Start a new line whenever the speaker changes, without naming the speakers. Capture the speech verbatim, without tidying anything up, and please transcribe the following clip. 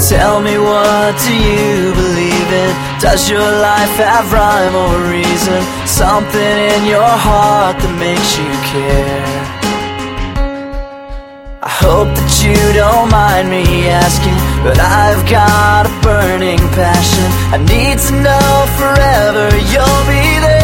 Tell me, what do you believe in? Does your life have rhyme or reason? Something in your heart that makes you care. I hope that you don't mind me asking, but I've got a burning passion. I need to know forever you'll be there.